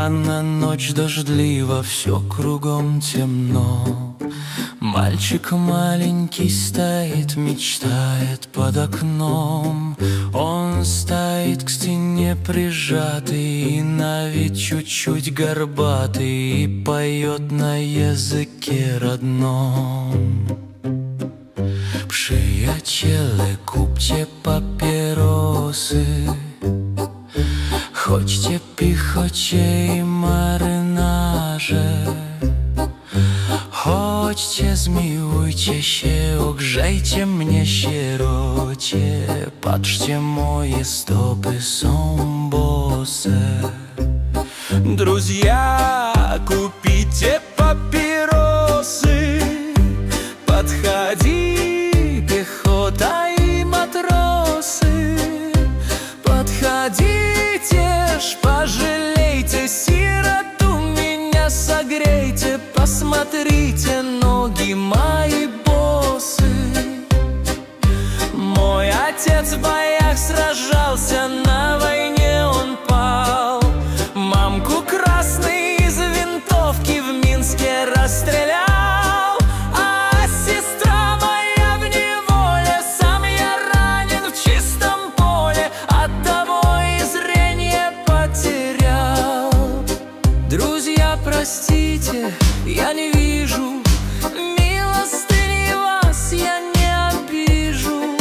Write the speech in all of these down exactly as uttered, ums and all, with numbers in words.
Рано, ночь дождлива, все кругом темно. Мальчик маленький стоит, мечтает под окном. Он стоит к стене прижатый, и на вид чуть-чуть горбатый, и поет на языке родном. Przyjaciele, kupcie papierosy, chodźcie, pichocie i marynarze. Chodźcie, zmiłujcie się, ogrzejcie mnie, sierocie. Patrzcie, moje stopy są bose. Друзья, купите папиросы, подходи, пехота и матросы. Подходите ж, пожалейте сироту, меня согрейте. Посмотрите, ноги мои босы. Мой отец в боях сражался, на войне он пал. Мамку красный из винтовки в Минске расстрелял. А сестра моя в неволе, сам я ранен в чистом поле, оттого и зрение потерял. Друзья, простите, я не вижу милостыни, вас я не обижу.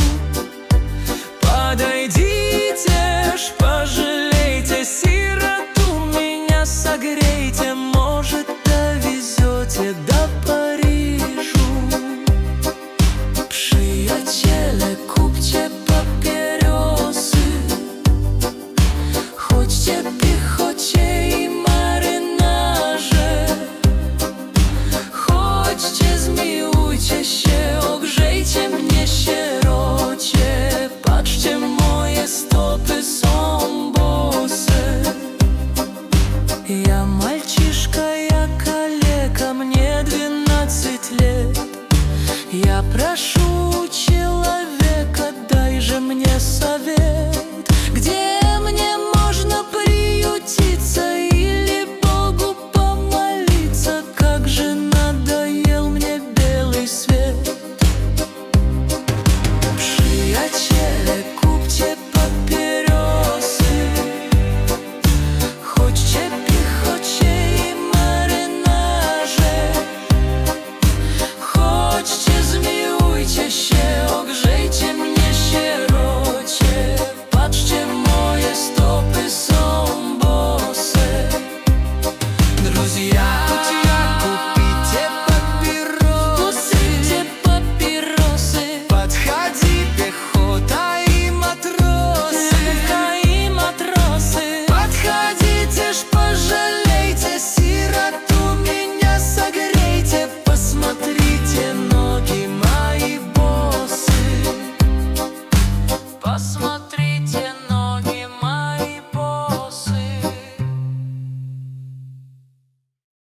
Подойдите ж, пожалейте сироту, меня согрейте, может, довезете до Парижу. Przyjaciele, kupcie papierosy, chodźcie, pichocie i marynarze. Chodźcie, zmiłujcie się, ogrzejcie mnie, sierocie. Patrzcie, moje stopy są bose. Я мальчишка, я калека, мне двенадцать лет. Я прошу